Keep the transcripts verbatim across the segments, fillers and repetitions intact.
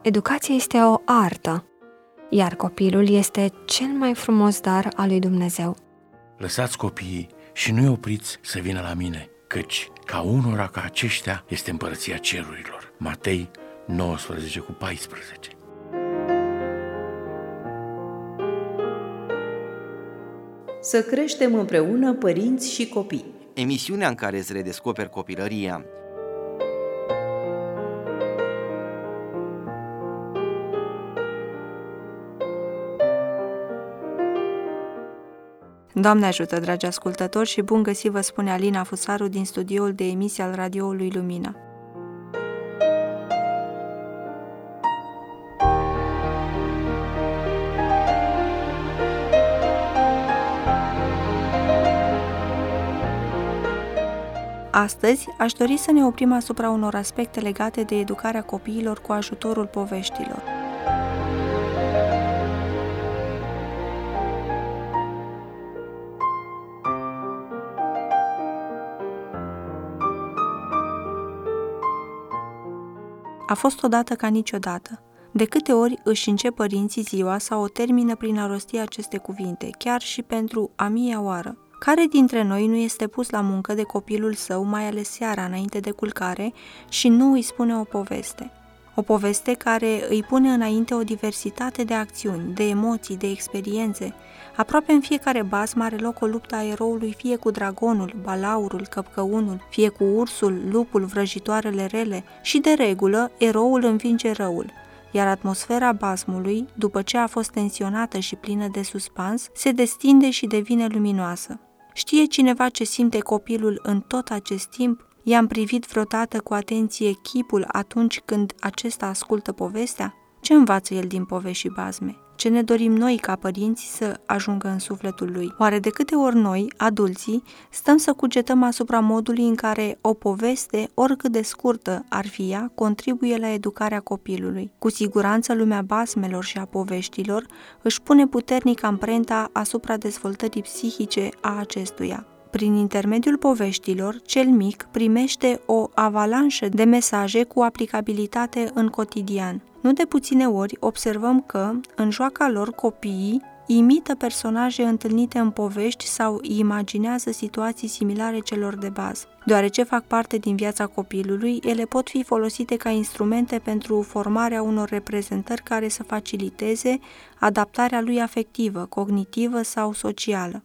Educația este o artă, iar copilul este cel mai frumos dar al lui Dumnezeu. Lăsați copiii și nu-i opriți să vină la mine, căci ca unora ca aceștia este împărăția cerurilor. Matei nouăsprezece cu paisprezece. Să creștem împreună părinți și copii. Emisiunea în care îți redescoperi copilăria. Doamne ajută, dragi ascultători, și bun găsit, vă spune Alina Fusaru din studioul de emisie al radioului Lumina. Astăzi aș dori să ne oprim asupra unor aspecte legate de educarea copiilor cu ajutorul poveștilor. A fost odată ca niciodată. De câte ori își încep părinții ziua sau o termină prin a rosti aceste cuvinte, chiar și pentru a mia oară. Care dintre noi nu este pus la muncă de copilul său, mai ales seara înainte de culcare, și nu îi spune o poveste? O poveste care îi pune înainte o diversitate de acțiuni, de emoții, de experiențe. Aproape în fiecare basm are loc o luptă a eroului, fie cu dragonul, balaurul, căpcăunul, fie cu ursul, lupul, vrăjitoarele rele, și de regulă eroul învinge răul. Iar atmosfera basmului, după ce a fost tensionată și plină de suspans, se destinde și devine luminoasă. Știe cineva ce simte copilul în tot acest timp? I-am privit vreodată cu atenție chipul atunci când acesta ascultă povestea? Ce învață el din povești și bazme? Ce ne dorim noi ca părinți să ajungă în sufletul lui? Oare de câte ori noi, adulții, stăm să cugetăm asupra modului în care o poveste, oricât de scurtă ar fi ea, contribuie la educarea copilului? Cu siguranță lumea basmelor și a poveștilor își pune puternic amprenta asupra dezvoltării psihice a acestuia. Prin intermediul poveștilor, cel mic primește o avalanșă de mesaje cu aplicabilitate în cotidian. Nu de puține ori observăm că, în joaca lor, copiii imită personaje întâlnite în povești sau imaginează situații similare celor de bază. Deoarece fac parte din viața copilului, ele pot fi folosite ca instrumente pentru formarea unor reprezentări care să faciliteze adaptarea lui afectivă, cognitivă sau socială.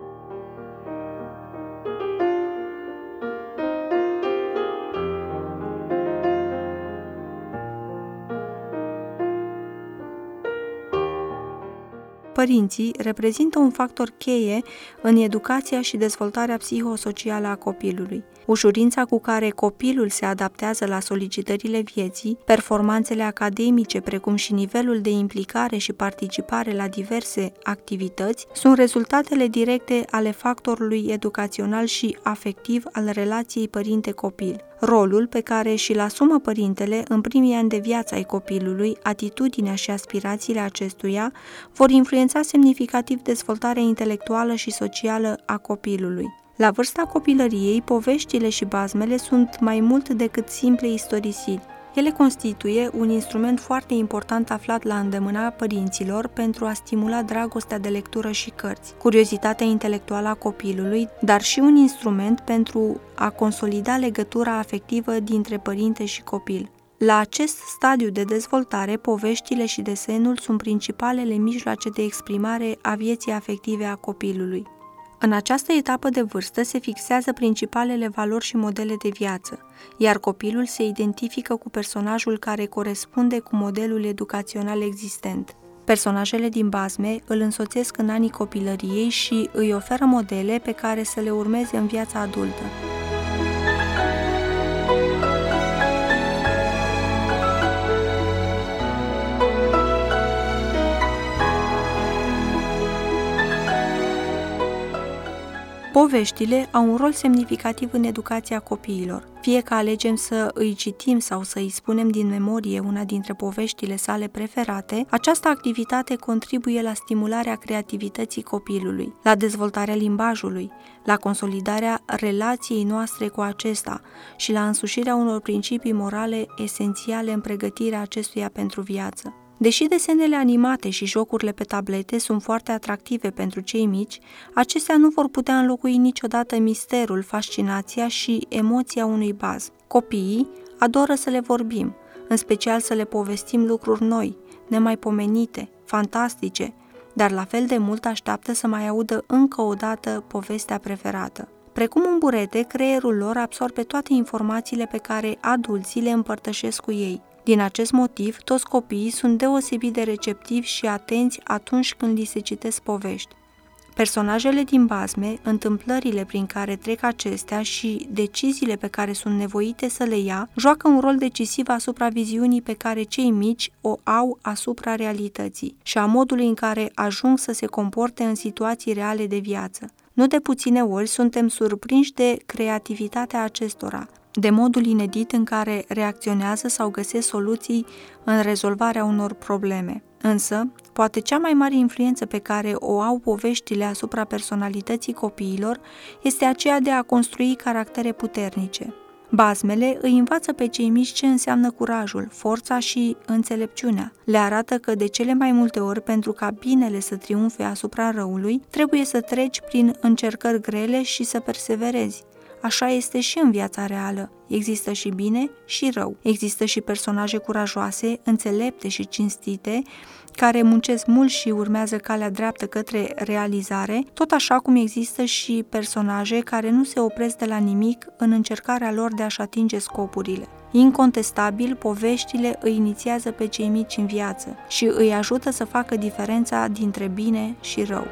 Părinții reprezintă un factor cheie în educația și dezvoltarea psihosocială a copilului. Ușurința cu care copilul se adaptează la solicitările vieții, performanțele academice, precum și nivelul de implicare și participare la diverse activități, sunt rezultatele directe ale factorului educațional și afectiv al relației părinte-copil. Rolul pe care și-l asumă părintele în primii ani de viață ai copilului, atitudinea și aspirațiile acestuia vor influența semnificativ dezvoltarea intelectuală și socială a copilului. La vârsta copilăriei, poveștile și bazmele sunt mai mult decât simple istorisiri. Ele constituie un instrument foarte important aflat la îndemâna părinților pentru a stimula dragostea de lectură și cărți, curiozitatea intelectuală a copilului, dar și un instrument pentru a consolida legătura afectivă dintre părinte și copil. La acest stadiu de dezvoltare, poveștile și desenul sunt principalele mijloace de exprimare a vieții afective a copilului. În această etapă de vârstă se fixează principalele valori și modele de viață, iar copilul se identifică cu personajul care corespunde cu modelul educațional existent. Personajele din bazme îl însoțesc în anii copilăriei și îi oferă modele pe care să le urmeze în viața adultă. Poveștile au un rol semnificativ în educația copiilor. Fie că alegem să îi citim sau să îi spunem din memorie una dintre poveștile sale preferate, această activitate contribuie la stimularea creativității copilului, la dezvoltarea limbajului, la consolidarea relației noastre cu acesta și la însușirea unor principii morale esențiale în pregătirea acestuia pentru viață. Deși desenele animate și jocurile pe tablete sunt foarte atractive pentru cei mici, acestea nu vor putea înlocui niciodată misterul, fascinația și emoția unui baz. Copiii adoră să le vorbim, în special să le povestim lucruri noi, nemaipomenite, fantastice, dar la fel de mult așteaptă să mai audă încă o dată povestea preferată. Precum un burete, creierul lor absorbe toate informațiile pe care adulții le împărtășesc cu ei. Din acest motiv, toți copiii sunt deosebit de receptivi și atenți atunci când li se citesc povești. Personajele din basme, întâmplările prin care trec acestea și deciziile pe care sunt nevoite să le ia, joacă un rol decisiv asupra viziunii pe care cei mici o au asupra realității și a modului în care ajung să se comporte în situații reale de viață. Nu de puține ori suntem surprinși de creativitatea acestora, de modul inedit în care reacționează sau găsesc soluții în rezolvarea unor probleme. Însă, poate cea mai mare influență pe care o au poveștile asupra personalității copiilor este aceea de a construi caractere puternice. Basmele îi învață pe cei mici ce înseamnă curajul, forța și înțelepciunea. Le arată că de cele mai multe ori, pentru ca binele să triumfe asupra răului, trebuie să treci prin încercări grele și să perseverezi. Așa este și în viața reală. Există și bine și rău. Există și personaje curajoase, înțelepte și cinstite, care muncesc mult și urmează calea dreaptă către realizare, tot așa cum există și personaje care nu se opresc de la nimic în încercarea lor de a-și atinge scopurile. Incontestabil, poveștile îi inițiază pe cei mici în viață și îi ajută să facă diferența dintre bine și rău.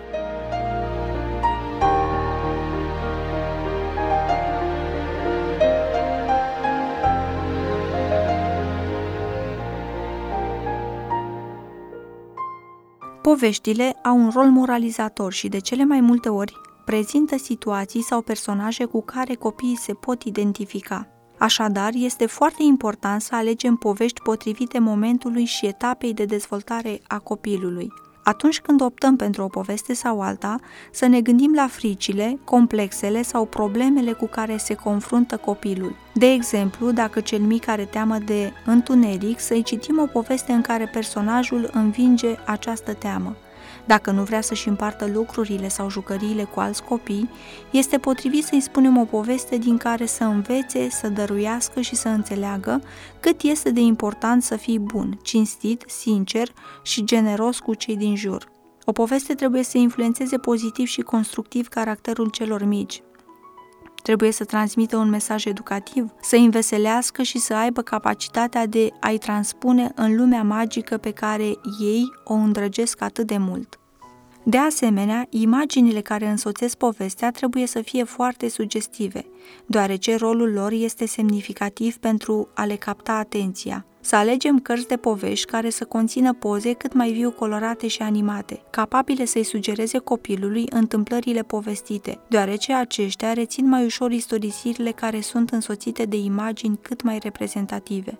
Poveștile au un rol moralizator și de cele mai multe ori prezintă situații sau personaje cu care copiii se pot identifica. Așadar, este foarte important să alegem povești potrivite momentului și etapei de dezvoltare a copilului. Atunci când optăm pentru o poveste sau alta, să ne gândim la fricile, complexele sau problemele cu care se confruntă copilul. De exemplu, dacă cel mic are teamă de întuneric, să-i citim o poveste în care personajul învinge această teamă. Dacă nu vrea să-și împartă lucrurile sau jucăriile cu alți copii, este potrivit să-i spunem o poveste din care să învețe, să dăruiască și să înțeleagă cât este de important să fii bun, cinstit, sincer și generos cu cei din jur. O poveste trebuie să influențeze pozitiv și constructiv caracterul celor mici. Trebuie să transmită un mesaj educativ, să îi înveselească și să aibă capacitatea de a-i transpune în lumea magică pe care ei o îndrăgesc atât de mult. De asemenea, imaginile care însoțesc povestea trebuie să fie foarte sugestive, deoarece rolul lor este semnificativ pentru a le capta atenția. Să alegem cărți de povești care să conțină poze cât mai viu colorate și animate, capabile să-i sugereze copilului întâmplările povestite, deoarece aceștia rețin mai ușor istorisirile care sunt însoțite de imagini cât mai reprezentative.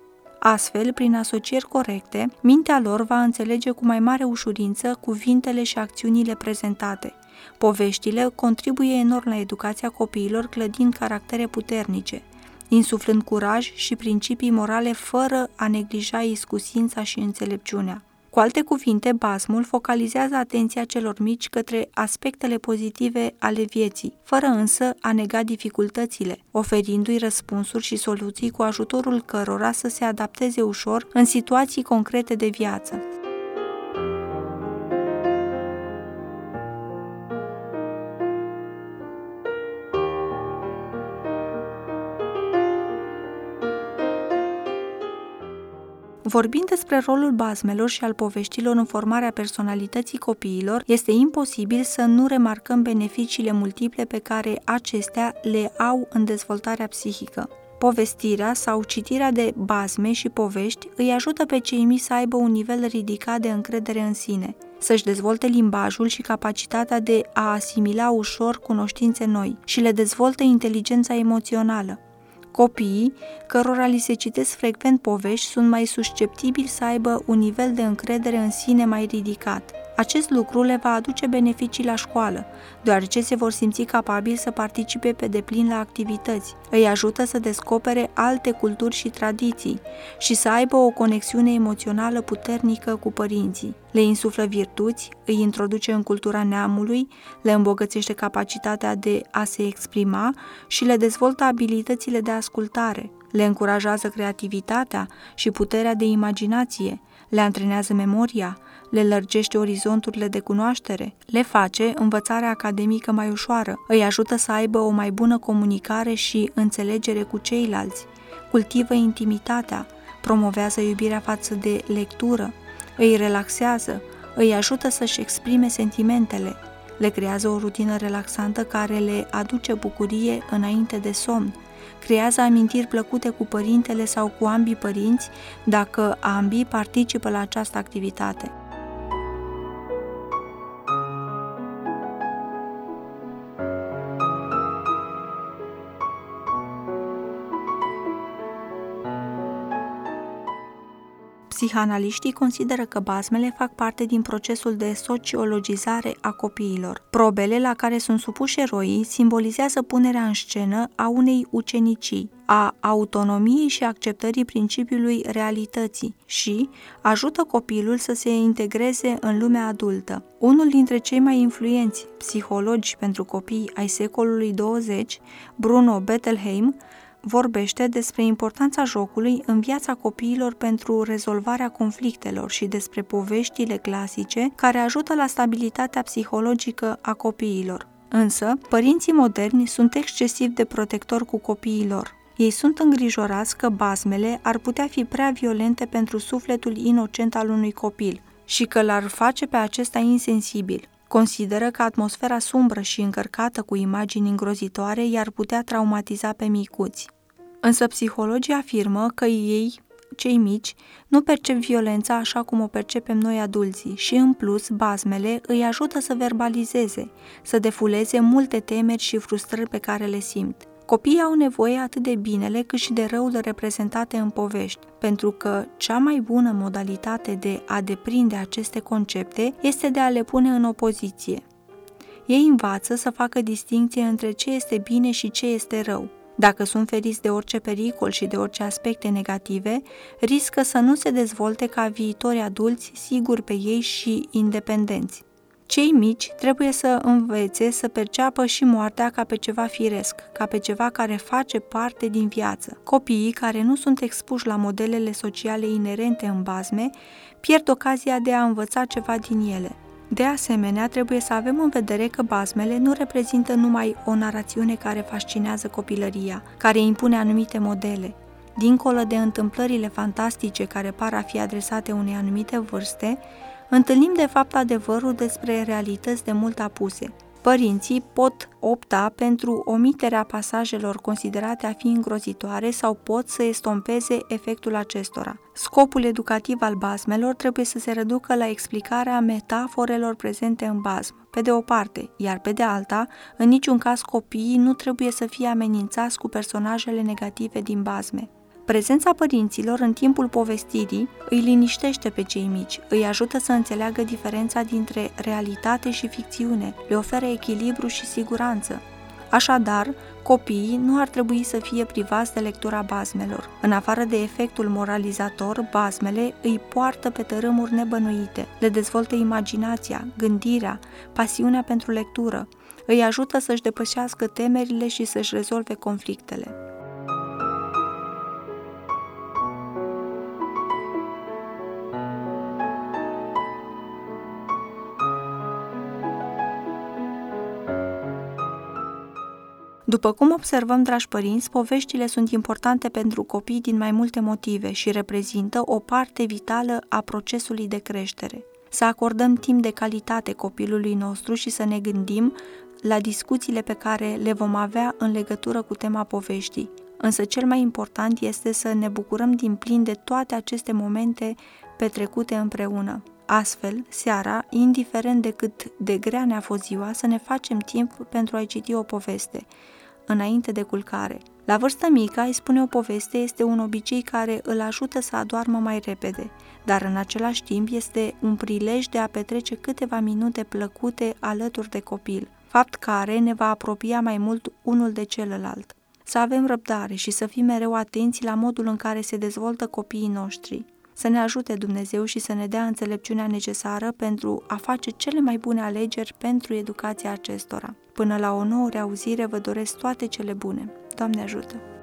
Astfel, prin asocieri corecte, mintea lor va înțelege cu mai mare ușurință cuvintele și acțiunile prezentate. Poveștile contribuie enorm la educația copiilor, clădind caractere puternice, insuflând curaj și principii morale fără a neglija iscusința și înțelepciunea. Cu alte cuvinte, basmul focalizează atenția celor mici către aspectele pozitive ale vieții, fără însă a nega dificultățile, oferindu-i răspunsuri și soluții cu ajutorul cărora să se adapteze ușor în situații concrete de viață. Vorbind despre rolul basmelor și al poveștilor în formarea personalității copiilor, este imposibil să nu remarcăm beneficiile multiple pe care acestea le au în dezvoltarea psihică. Povestirea sau citirea de basme și povești îi ajută pe cei mici să aibă un nivel ridicat de încredere în sine, să-și dezvolte limbajul și capacitatea de a asimila ușor cunoștințe noi și le dezvoltă inteligența emoțională. Copiii, cărora li se citesc frecvent povești, sunt mai susceptibili să aibă un nivel de încredere în sine mai ridicat. Acest lucru le va aduce beneficii la școală, deoarece se vor simți capabili să participe pe deplin la activități. Îi ajută să descopere alte culturi și tradiții și să aibă o conexiune emoțională puternică cu părinții. Le insuflă virtuți, îi introduce în cultura neamului, le îmbogățește capacitatea de a se exprima și le dezvoltă abilitățile de ascultare. Le încurajează creativitatea și puterea de imaginație, le antrenează memoria, le lărgește orizonturile de cunoaștere, le face învățarea academică mai ușoară, îi ajută să aibă o mai bună comunicare și înțelegere cu ceilalți, cultivă intimitatea, promovează iubirea față de lectură, îi relaxează, îi ajută să-și exprime sentimentele, le creează o rutină relaxantă care le aduce bucurie înainte de somn, creează amintiri plăcute cu părintele sau cu ambii părinți dacă ambii participă la această activitate. Psihanaliștii consideră că basmele fac parte din procesul de sociologizare a copiilor. Probele la care sunt supuși eroii simbolizează punerea în scenă a unei ucenicii, a autonomiei și acceptării principiului realității și ajută copilul să se integreze în lumea adultă. Unul dintre cei mai influenți psihologi pentru copii ai secolului douăzeci, Bruno Bettelheim, vorbește despre importanța jocului în viața copiilor pentru rezolvarea conflictelor și despre poveștile clasice care ajută la stabilitatea psihologică a copiilor. Însă, părinții moderni sunt excesiv de protectori cu copiii lor. Ei sunt îngrijorați că basmele ar putea fi prea violente pentru sufletul inocent al unui copil și că l-ar face pe acesta insensibil. Consideră că atmosfera sumbră și încărcată cu imagini îngrozitoare i-ar putea traumatiza pe micuți. Însă psihologii afirmă că ei, cei mici, nu percep violența așa cum o percepem noi adulții și, în plus, basmele îi ajută să verbalizeze, să defuleze multe temeri și frustrări pe care le simt. Copiii au nevoie atât de binele cât și de răul reprezentate în povești, pentru că cea mai bună modalitate de a deprinde aceste concepte este de a le pune în opoziție. Ei învață să facă distincție între ce este bine și ce este rău. Dacă sunt feriți de orice pericol și de orice aspecte negative, riscă să nu se dezvolte ca viitori adulți siguri pe ei și independenți. Cei mici trebuie să învețe să perceapă și moartea ca pe ceva firesc, ca pe ceva care face parte din viață. Copiii care nu sunt expuși la modelele sociale inerente în basme pierd ocazia de a învăța ceva din ele. De asemenea, trebuie să avem în vedere că basmele nu reprezintă numai o narațiune care fascinează copilăria, care impune anumite modele. Dincolo de întâmplările fantastice care par a fi adresate unei anumite vârste, întâlnim de fapt adevărul despre realități de mult apuse. Părinții pot opta pentru omiterea pasajelor considerate a fi îngrozitoare sau pot să estompeze efectul acestora. Scopul educativ al basmelor trebuie să se reducă la explicarea metaforelor prezente în basm, pe de o parte, iar pe de alta, în niciun caz copiii nu trebuie să fie amenințați cu personajele negative din basme. Prezența părinților în timpul povestirii îi liniștește pe cei mici, îi ajută să înțeleagă diferența dintre realitate și ficțiune, le oferă echilibru și siguranță. Așadar, copiii nu ar trebui să fie privați de lectura basmelor. În afară de efectul moralizator, basmele îi poartă pe tărâmuri nebănuite, le dezvoltă imaginația, gândirea, pasiunea pentru lectură, îi ajută să-și depășească temerile și să-și rezolve conflictele. După cum observăm, dragi părinți, poveștile sunt importante pentru copii din mai multe motive și reprezintă o parte vitală a procesului de creștere. Să acordăm timp de calitate copilului nostru și să ne gândim la discuțiile pe care le vom avea în legătură cu tema poveștii. Însă cel mai important este să ne bucurăm din plin de toate aceste momente petrecute împreună. Astfel, seara, indiferent de cât de grea ne-a fost ziua, să ne facem timp pentru a-i citi o poveste, înainte de culcare. La vârstă mică, a-i spune o poveste este un obicei care îl ajută să adoarmă mai repede, dar în același timp este un prilej de a petrece câteva minute plăcute alături de copil, fapt care ne va apropia mai mult unul de celălalt. Să avem răbdare și să fim mereu atenți la modul în care se dezvoltă copiii noștri. Să ne ajute Dumnezeu și să ne dea înțelepciunea necesară pentru a face cele mai bune alegeri pentru educația acestora. Până la o nouă reauzire vă doresc toate cele bune. Doamne ajută!